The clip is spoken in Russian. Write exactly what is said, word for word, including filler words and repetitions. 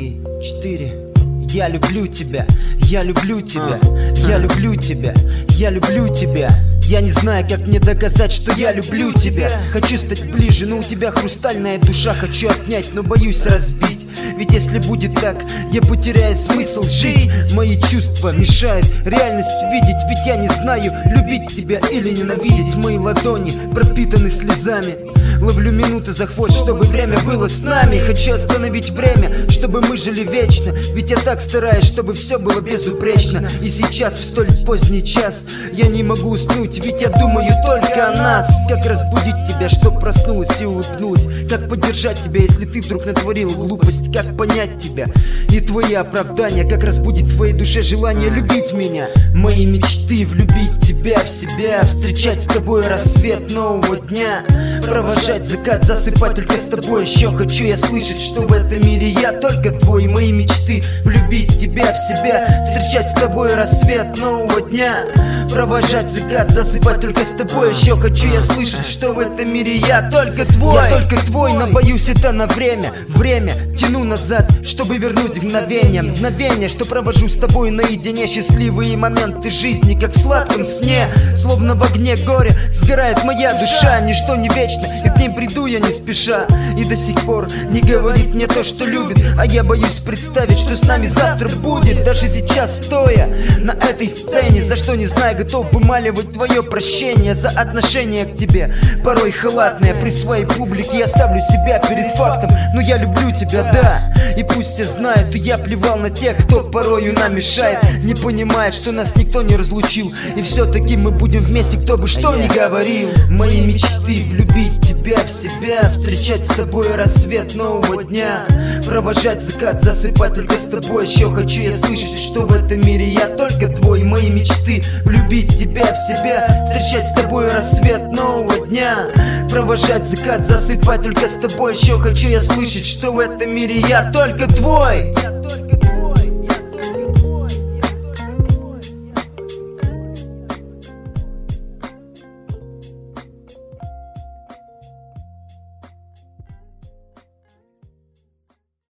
три, четыре. Я люблю тебя, я люблю тебя, я люблю тебя, я люблю тебя. Я не знаю, как мне доказать, что я люблю тебя. Хочу стать ближе, но у тебя хрустальная душа. Хочу обнять, но боюсь разбить. Ведь если будет так, я потеряю смысл жить. Мои чувства мешают реальность видеть. Ведь я не знаю, любить тебя или ненавидеть. Мои ладони пропитаны слезами. Ловлю минуты за хвост, чтобы время было с нами. Хочу остановить время, чтобы мы жили вечно. Ведь я так стараюсь, чтобы все было безупречно. И сейчас, в столь поздний час, я не могу уснуть, ведь я думаю только о нас. Как разбудить тебя, чтоб проснулась и улыбнулась. Как поддержать тебя, если ты вдруг натворил глупость. Как понять тебя и твои оправдания. Как разбудить в твоей душе желание любить меня. Мои мечты влюбить тебя в себя. Встречать с тобой рассвет нового дня. Провожать закат, засыпать только с тобой. Еще хочу я слышать, что в этом мире я только твой. Мои мечты влюбить тебя в себя. Встречать с тобой рассвет нового дня. Провожать закат, засыпать только с тобой. Еще хочу я слышать, что в этом мире я только твой. Я только твой, но боюсь это на время. Время тяну назад, чтобы вернуть мгновение. Мгновение, что провожу с тобой наедине. Счастливые моменты жизни, как в сладком сне. Словно в огне горя сгорает моя душа. Ничто не вечно, и к ним приду я не спеша. И до сих пор не говорит мне то, что любит. А я боюсь представить, что с нами завтра будет. Даже сейчас стоя на этой сцене, за что не знаю, готов вымаливать твое прощение. За отношение к тебе, порой халатное. При своей публике я ставлю себя перед фактом. Но я люблю тебя, да. И пусть все знают, я плевал на тех, кто порою нам мешает. Не понимает, что нас никто не разлучил. И все-таки мы будем вместе, кто бы что ни говорил. Мои мечты влюбить тебя в себя. Встречать с тобой рассвет нового дня. Провожать закат, засыпать только с тобой. Еще хочу я слышать, что в этом мире я только твой. Мои мечты влюбить тебя в себя. Встречать с тобой рассвет нового дня. Провожать закат, засыпать только с тобой. Еще хочу я слышать, что в этом мире я только твой.